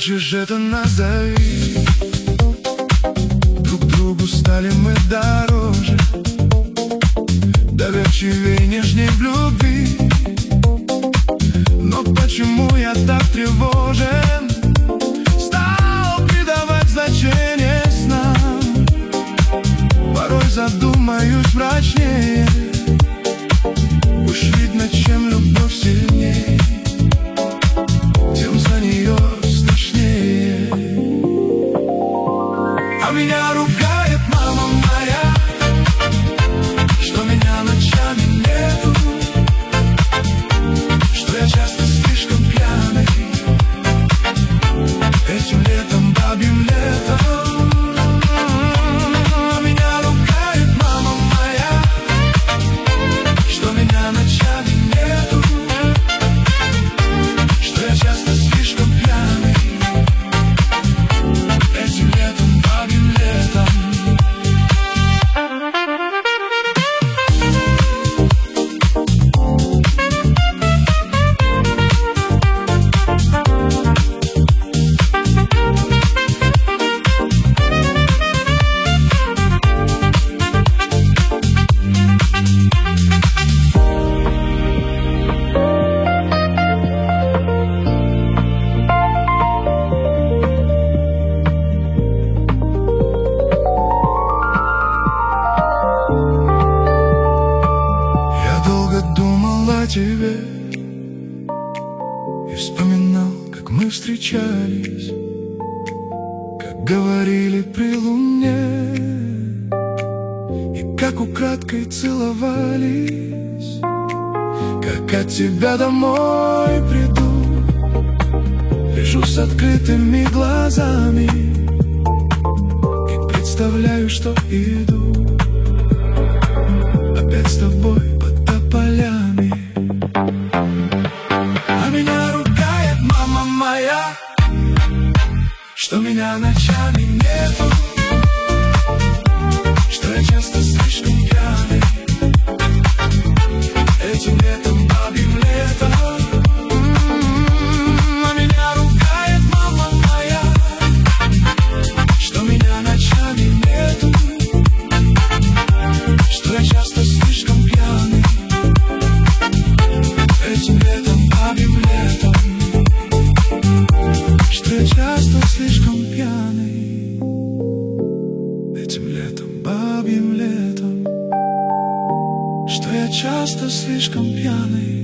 хочешь, это назови. Друг другу стали мы дороже, доверчивее, нежней в любви. Но почему я так тревожен? Стал придавать значение снам. Порой задумаюсь мрачнее. Уж видно, чем любовь сильней, тем за нее страшнее. А меня ругает мама моя, что меня ночами нету, что я часто слишком пьяный, этим летом, бабьим летом. А меня ругает мама моя, что меня ночами нету, что я часто слишком пьяный, этим летом, бабьим летом. Тебе и вспоминал, как мы встречались, как говорили при луне, и как украдкой целовались, как от тебя домой приду, лежу с открытыми глазами и представляю, что иду опять с тобой под тополями. А меня ругает мама моя, что меня ночами нету, что я часто слишком пьяный, этим летом, бабьим летом. А меня ругает мама моя, что меня ночами нету, что я часто слишком пьяный, этим летом, бабьим летом. Что я часто слишком пьяный, этим летом, бабьим летом. Что я часто слишком пьяный.